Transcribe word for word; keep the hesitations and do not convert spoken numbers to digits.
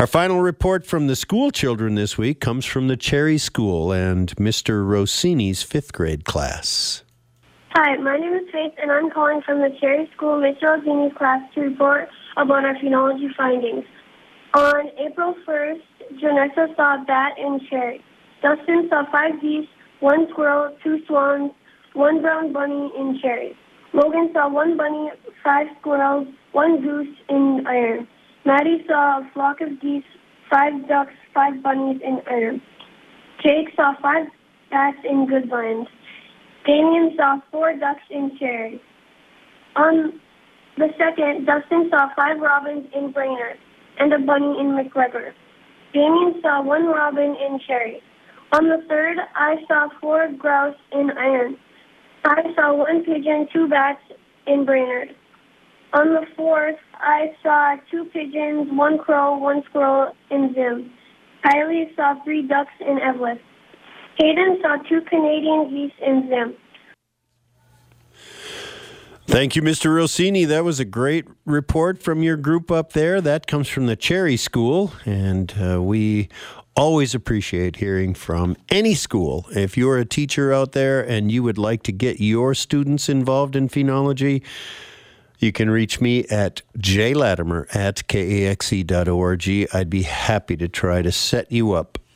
Our final report from the school children this week comes from the Cherry School and Mister Rossini's fifth grade class. Hi, my name is Faith, and I'm calling from the Cherry School Mister Rossini's class to report about our phenology findings. On April first, Janessa saw a bat in Cherry. Dustin saw five geese, one squirrel, two swans, one brown bunny in Cherry. Logan saw one bunny, five squirrels, one goose in Iron. Maddie saw a flock of geese, five ducks, five bunnies in Iron. Jake saw five bats in Goodland. Damien saw four ducks in Cherry. On the second, Dustin saw five robins in Brainerd and a bunny in McGregor. Damien saw one robin in Cherry. On the third, I saw four grouse in Iron. I saw one pigeon, two bats in Brainerd. On the fourth, I saw two pigeons, one crow, one squirrel in Zim. Kylie saw three ducks in Evelyn. Hayden saw two Canadian geese in Zim. Thank you, Mister Rossini. That was a great report from your group up there. That comes from the Cherry School, and uh, we always appreciate hearing from any school. If you're a teacher out there and you would like to get your students involved in phenology, you can reach me at jlatimer at k a x e dot org. I'd be happy to try to set you up